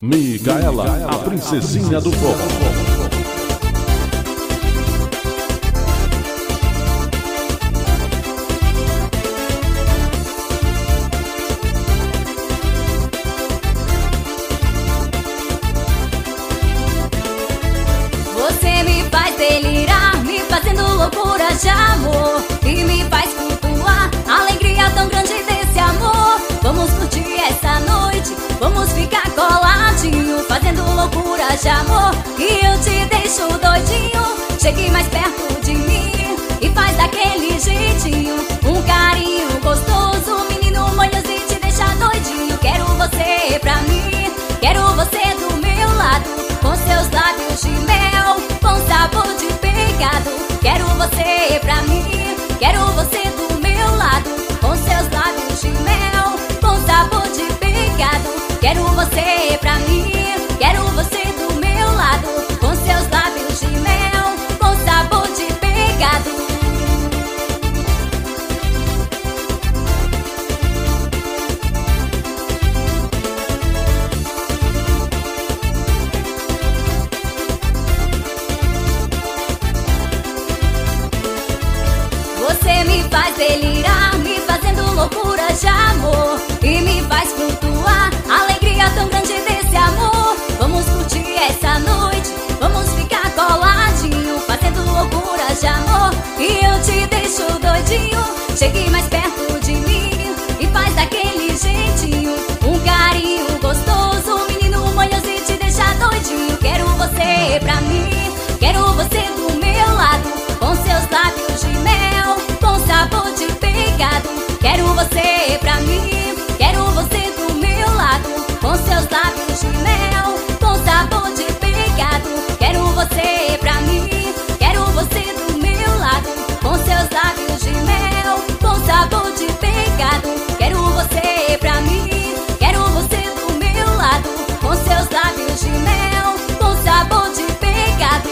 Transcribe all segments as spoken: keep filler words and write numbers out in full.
Micaela, a princesinha do forró. Você me faz delirar, me fazendo loucura de amor, e me faz flutuar, alegria tão grande desse amor. Vamos curtir essa noite, vamos ficar coladinho, fazendo loucura de amor, e eu te deixo doidinho. Chegue mais perto de mim e faz daquele jeitinho, um carinho gostoso, menino manhoso, te deixa doidinho. Quero você pra mim, quero você do meu lado, com seus lábios de mel, com sabor de pecado. Quero você pra mim, quero você do meu lado, com seus lábios de mel, com sabor de pecado. Quero você pra mim, quero você do meu lado, com seus lábios de mel, com sabor de pecado. Você me faz delirar, me fazendo loucura de amor, e me faz flutuar, alegria tão grande desse amor. Vamos curtir essa noite, vamos ficar coladinho, fazendo loucura de amor, e eu te deixo doidinho. Chegue mais perto de mim e faz daquele jeitinho, um carinho gostoso, menino manhoso, te deixa doidinho. Quero você pra mim, quero você do meu lado, com seus lábios de mel, com sabor de pecado. Quero você pra mim, quero você do meu lado, com seus lábios de mel, com sabor de pecado. Quero você pra mim, quero você do meu lado, com seus lábios de mel, com sabor de pecado. Quero você pra mim, quero você do meu lado, com seus lábios de mel, com sabor de pecado.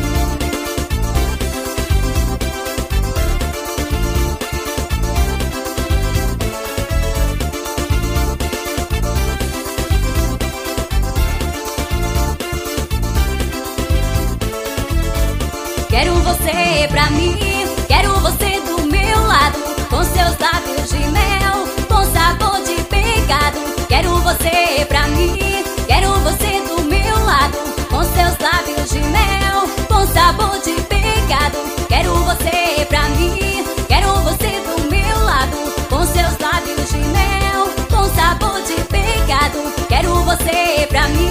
Quero você pra mim, quero você do meu lado, com seus lábios de mel, com sabor de pecado. Quero você pra mim, quero você do meu lado, com seus lábios de mel, com sabor de pecado. Quero você pra mim, quero você do meu lado, com seus lábios de mel, com sabor de pecado. Quero você pra mim,